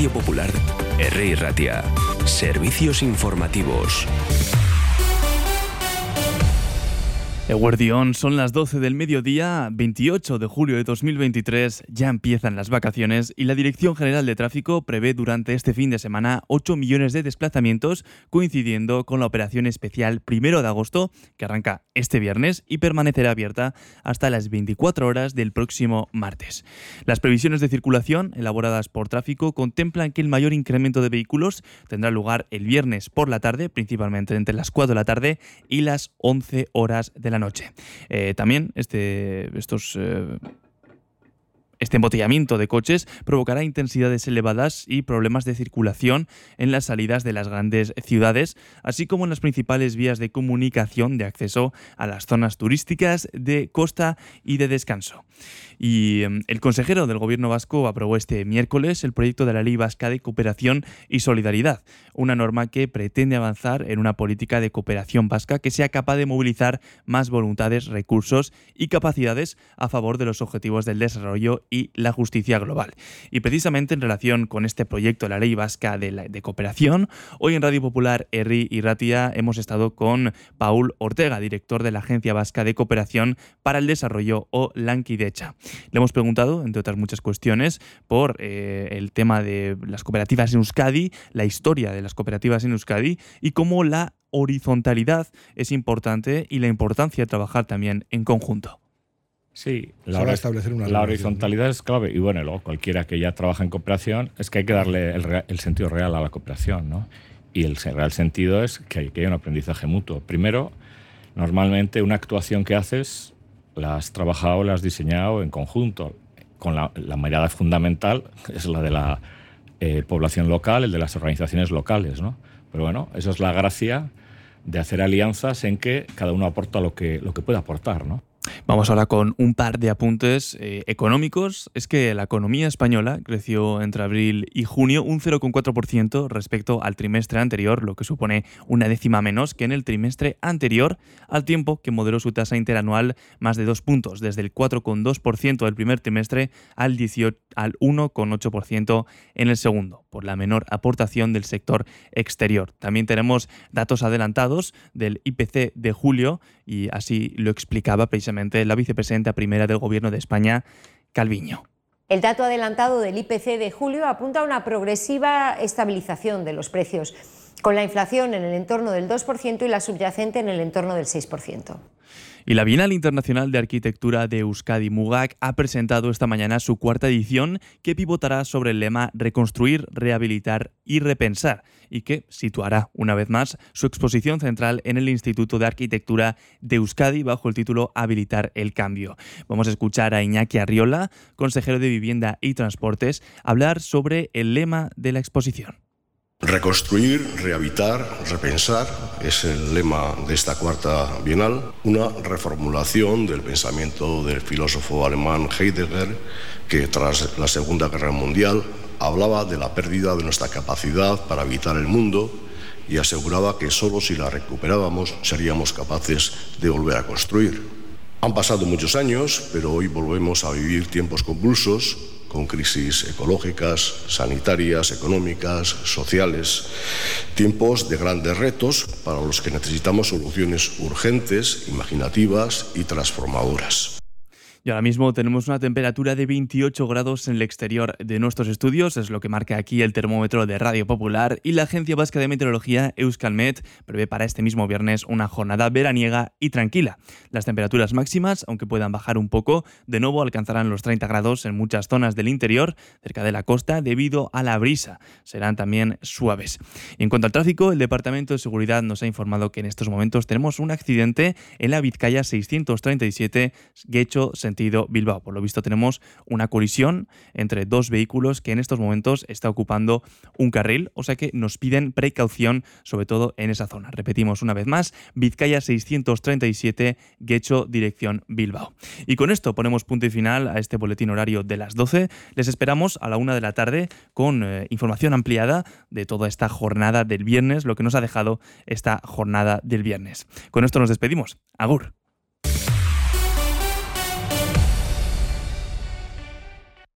Radio Popular, Herri Ratia. Servicios informativos. Eguerdión, son las 12 del mediodía, 28 de julio de 2023, ya empiezan las vacaciones y la Dirección General de Tráfico prevé durante este fin de semana 8 millones de desplazamientos, coincidiendo con la operación especial 1 de agosto, que arranca este viernes y permanecerá abierta hasta las 24 horas del próximo martes. Las previsiones de circulación elaboradas por Tráfico contemplan que el mayor incremento de vehículos tendrá lugar el viernes por la tarde, principalmente entre las 4 de la tarde y las 11 horas de la noche. También este embotellamiento de coches provocará intensidades elevadas y problemas de circulación en las salidas de las grandes ciudades, así como en las principales vías de comunicación de acceso a las zonas turísticas de costa y de descanso. Y el consejero del Gobierno vasco aprobó este miércoles el proyecto de la Ley Vasca de Cooperación y Solidaridad, una norma que pretende avanzar en una política de cooperación vasca que sea capaz de movilizar más voluntades, recursos y capacidades a favor de los objetivos del desarrollo y la justicia global. Y precisamente en relación con este proyecto de la Ley Vasca de Cooperación, hoy en Radio Popular Herri y Ratia hemos estado con Paul Ortega, director de la Agencia Vasca de Cooperación para el Desarrollo o Lankidecha. Le hemos preguntado, entre otras muchas cuestiones, por el tema de las cooperativas en Euskadi, la historia de las cooperativas en Euskadi y cómo la horizontalidad es importante y la importancia de trabajar también en conjunto. Sí, la horizontalidad es clave. Y bueno, luego cualquiera que ya trabaja en cooperación es que hay que darle el sentido real a la cooperación, ¿no? Y el real sentido es que haya un aprendizaje mutuo. Primero, normalmente una actuación que haces la has trabajado, la has diseñado en conjunto, con la mirada fundamental, es la de la población local, el de las organizaciones locales, ¿no? Pero bueno, eso es la gracia de hacer alianzas en que cada uno aporta lo que puede aportar, ¿no? Vamos ahora con un par de apuntes económicos. Es que la economía española creció entre abril y junio un 0,4% respecto al trimestre anterior, lo que supone una décima menos que en el trimestre anterior, al tiempo que moderó su tasa interanual más de 2 puntos, desde el 4,2% del primer trimestre al 1,8% en el segundo, por la menor aportación del sector exterior. También tenemos datos adelantados del IPC de julio y así lo explicaba precisamente la vicepresidenta primera del Gobierno de España, Calviño. El dato adelantado del IPC de julio apunta a una progresiva estabilización de los precios, con la inflación en el entorno del 2% y la subyacente en el entorno del 6%. Y la Bienal Internacional de Arquitectura de Euskadi Mugak ha presentado esta mañana su cuarta edición, que pivotará sobre el lema Reconstruir, Rehabilitar y Repensar, y que situará una vez más su exposición central en el Instituto de Arquitectura de Euskadi bajo el título Habilitar el Cambio. Vamos a escuchar a Iñaki Arriola, consejero de Vivienda y Transportes, hablar sobre el lema de la exposición. Reconstruir, rehabilitar, repensar es el lema de esta cuarta Bienal, una reformulación del pensamiento del filósofo alemán Heidegger, que tras la Segunda Guerra Mundial hablaba de la pérdida de nuestra capacidad para habitar el mundo y aseguraba que solo si la recuperábamos seríamos capaces de volver a construir. Han pasado muchos años, pero hoy volvemos a vivir tiempos convulsos, con crisis ecológicas, sanitarias, económicas, sociales, tiempos de grandes retos para los que necesitamos soluciones urgentes, imaginativas y transformadoras. Y ahora mismo tenemos una temperatura de 28 grados en el exterior de nuestros estudios, es lo que marca aquí el termómetro de Radio Popular, y la Agencia Vasca de Meteorología, Euskalmet, prevé para este mismo viernes una jornada veraniega y tranquila. Las temperaturas máximas, aunque puedan bajar un poco, de nuevo alcanzarán los 30 grados en muchas zonas del interior, cerca de la costa, debido a la brisa. Serán también suaves. Y en cuanto al tráfico, el Departamento de Seguridad nos ha informado que en estos momentos tenemos un accidente en la Vizcaya 637, Getxo, sentido Bilbao. Por lo visto tenemos una colisión entre dos vehículos que en estos momentos está ocupando un carril, o sea que nos piden precaución, sobre todo en esa zona. Repetimos una vez más, Vizcaya 637, Getxo, dirección Bilbao. Y con esto ponemos punto y final a este boletín horario de las 12. Les esperamos a la 1 de la tarde con información ampliada de toda esta jornada del viernes, lo que nos ha dejado esta jornada del viernes. Con esto nos despedimos. Agur.